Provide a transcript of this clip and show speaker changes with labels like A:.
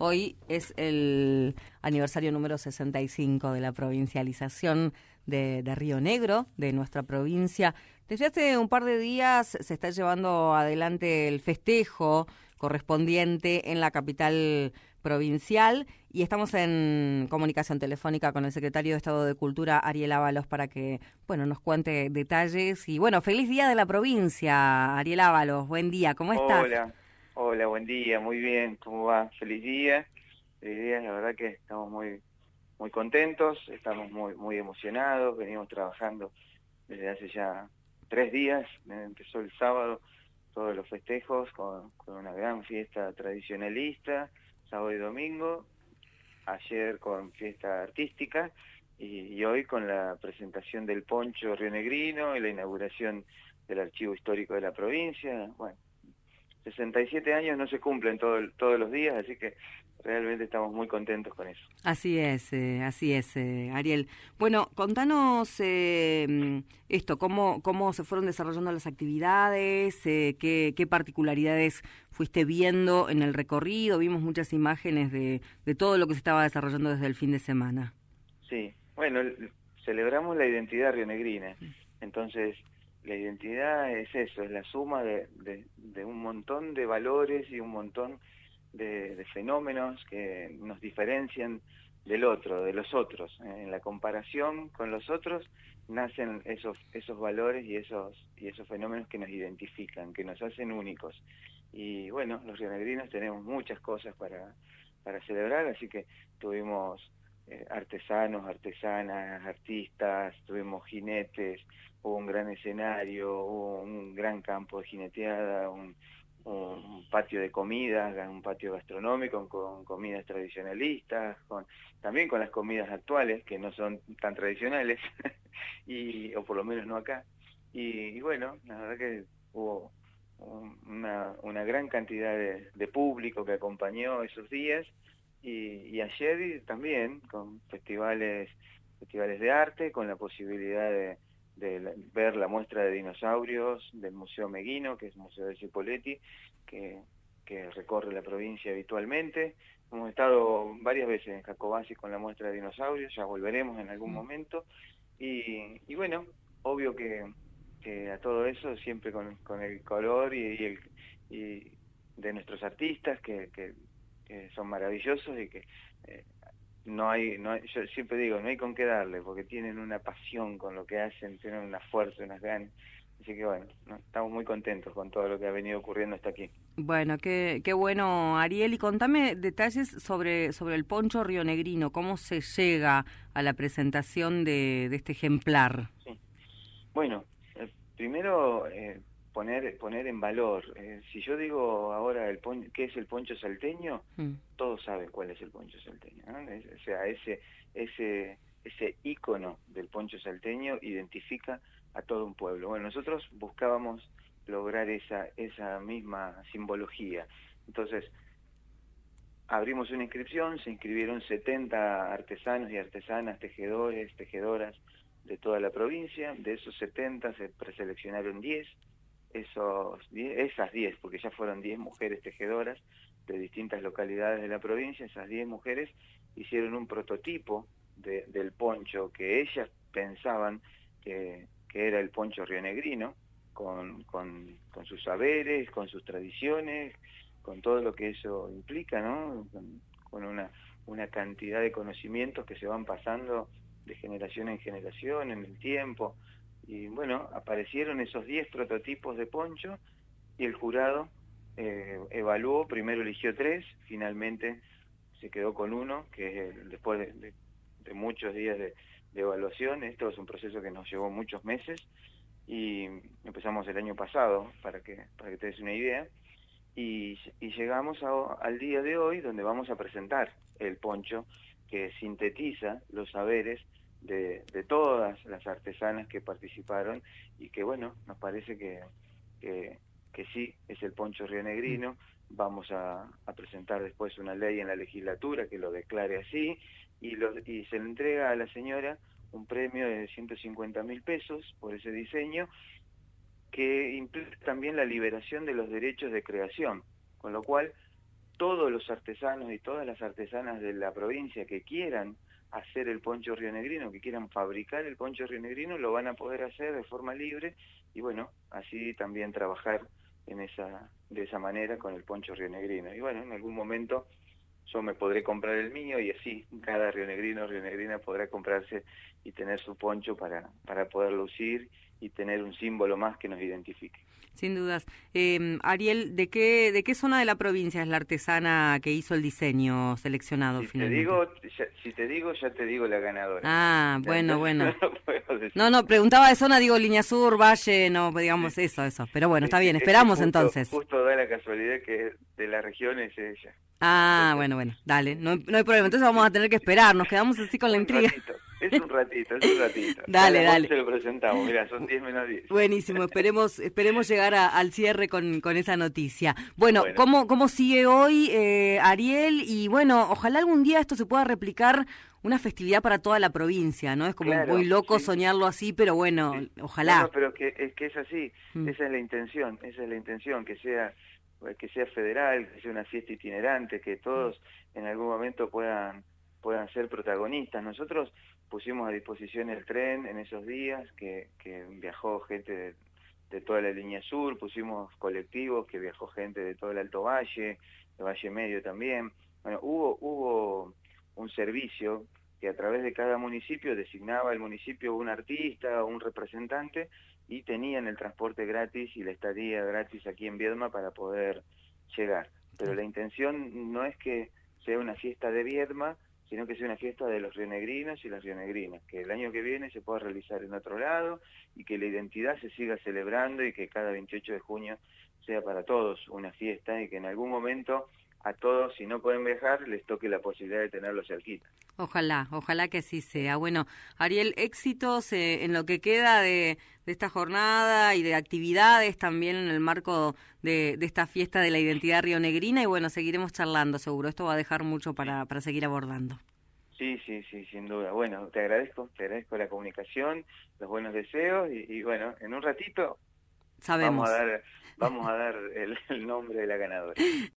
A: Hoy es el aniversario número 65 de la provincialización de Río Negro, de nuestra provincia. Desde hace un par de días se está llevando adelante el festejo correspondiente en la capital provincial y estamos en comunicación telefónica con el secretario de Estado de Cultura, Ariel Ábalos, para que nos cuente detalles. Y feliz día de la provincia, Ariel Ábalos. Buen día, ¿cómo estás?
B: Hola, buen día, muy bien, ¿cómo va? Feliz día, la verdad que estamos muy contentos, estamos muy emocionados, venimos trabajando desde hace ya 3 días, empezó el sábado todos los festejos con una gran fiesta tradicionalista, sábado y domingo, ayer con fiesta artística y hoy con la presentación del poncho rionegrino y la inauguración del archivo histórico de la provincia. Bueno, 67 años no se cumplen todos los días, así que realmente estamos muy contentos con eso.
A: Así es, Ariel. Bueno, contanos cómo se fueron desarrollando las actividades, qué particularidades fuiste viendo en el recorrido. Vimos muchas imágenes de todo lo que se estaba desarrollando desde el fin de semana.
B: Sí, bueno, celebramos la identidad rionegrina, entonces la identidad es eso, es la suma de un montón de valores y un montón de fenómenos que nos diferencian del otro, de los otros. En la comparación con los otros nacen esos valores y esos fenómenos que nos identifican, que nos hacen únicos. Y bueno, los rionegrinos tenemos muchas cosas para celebrar, así que tuvimos artesanos, artesanas, artistas, tuvimos jinetes, hubo un gran escenario, hubo un gran campo de jineteada, un patio de comidas, un patio gastronómico con comidas tradicionalistas, también con las comidas actuales, que no son tan tradicionales, o por lo menos no acá. Y bueno, la verdad que hubo una gran cantidad de público que acompañó esos días, y ayer también con festivales de arte, con la posibilidad de ver la muestra de dinosaurios del Museo Meguino, que es el Museo de Cipolletti, que recorre la provincia habitualmente. Hemos estado varias veces en Jacobasi con la muestra de dinosaurios, ya volveremos en algún momento, y bueno, obvio que a todo eso siempre con el color y de nuestros artistas que son maravillosos y que no hay, yo siempre digo, no hay con qué darle, porque tienen una pasión con lo que hacen, tienen una fuerza, unas ganas. Así que bueno, estamos muy contentos con todo lo que ha venido ocurriendo hasta aquí.
A: Bueno, qué bueno, Ariel, y contame detalles sobre el poncho rionegrino, cómo se llega a la presentación de este ejemplar.
B: Sí. Bueno, primero poner en valor. Si yo digo ahora qué es el poncho salteño, todos saben cuál es el poncho salteño, ¿no? O sea, ese ícono del poncho salteño identifica a todo un pueblo. Bueno, nosotros buscábamos lograr esa misma simbología. Entonces, abrimos una inscripción, se inscribieron 70 artesanos y artesanas, tejedores, tejedoras de toda la provincia. De esos 70 se preseleccionaron 10, esas 10, porque ya fueron 10 mujeres tejedoras de distintas localidades de la provincia. Esas 10 mujeres hicieron un prototipo del poncho que ellas pensaban que era el poncho rionegrino, con sus saberes, con sus tradiciones, con todo lo que eso implica, ¿no? Con una cantidad de conocimientos que se van pasando de generación en generación, en el tiempo. Y bueno, aparecieron esos 10 prototipos de poncho y el jurado evaluó, primero eligió 3, finalmente se quedó con uno, que es después de muchos días de evaluación. Esto es un proceso que nos llevó muchos meses y empezamos el año pasado, para que te des una idea. Y llegamos al día de hoy, donde vamos a presentar el poncho que sintetiza los saberes de todas las artesanas que participaron, y que bueno, nos parece que sí, es el poncho rionegrino. Vamos a presentar después una ley en la legislatura que lo declare así, y se le entrega a la señora un premio de 150.000 pesos por ese diseño, que implica también la liberación de los derechos de creación, con lo cual todos los artesanos y todas las artesanas de la provincia que quieran hacer el poncho rionegrino, que quieran fabricar el poncho rionegrino, lo van a poder hacer de forma libre y bueno, así también trabajar de esa manera con el poncho rionegrino. Y bueno, en algún momento yo me podré comprar el mío y así cada rionegrino o rionegrina podrá comprarse y tener su poncho para poder lucir y tener un símbolo más que nos identifique.
A: Sin dudas. Ariel, ¿de qué zona de la provincia es la artesana que hizo el diseño seleccionado finalmente?
B: Si te digo, ya te digo la ganadora.
A: Ah, bueno.
B: No,
A: No, preguntaba de zona, digo Línea Sur, Valle, no, digamos
B: sí.
A: eso. Pero bueno, está bien,
B: Es
A: esperamos
B: que
A: entonces.
B: Justo da la casualidad que de la región es ella.
A: Ah,
B: Entonces,
A: bueno, dale, no hay problema. Entonces vamos a tener que esperar, nos quedamos así con la intriga.
B: Es un ratito.
A: Dale.
B: A las 11 lo presentamos, mira, son 10 menos 10.
A: Buenísimo, esperemos llegar al cierre con esa noticia. Bueno, ¿cómo sigue hoy, Ariel? Y bueno, ojalá algún día esto se pueda replicar una festividad para toda la provincia, ¿no? Es como muy loco soñarlo así, pero bueno, ojalá.
B: No, pero es que es así, esa es la intención, que sea federal, que sea una fiesta itinerante, que todos en algún momento puedan ser protagonistas. Nosotros pusimos a disposición el tren en esos días, que viajó gente de toda la línea sur, pusimos colectivos, que viajó gente de todo el Alto Valle, de Valle Medio también. Bueno, hubo un servicio que a través de cada municipio designaba el municipio un artista o un representante y tenían el transporte gratis y la estadía gratis aquí en Viedma para poder llegar. Pero la intención no es que sea una fiesta de Viedma, sino que sea una fiesta de los rionegrinos y las rionegrinas, que el año que viene se pueda realizar en otro lado y que la identidad se siga celebrando y que cada 28 de junio sea para todos una fiesta y que en algún momento a todos, si no pueden viajar, les toque la posibilidad de tenerlo cerquita.
A: Ojalá que así sea. Bueno, Ariel, éxitos en lo que queda de esta jornada y de actividades también en el marco de esta fiesta de la identidad rionegrina y bueno, seguiremos charlando seguro. Esto va a dejar mucho para seguir abordando.
B: Sí, sin duda. Bueno, te agradezco la comunicación, los buenos deseos y bueno, en un ratito
A: sabemos.
B: Vamos a dar el nombre de la ganadora.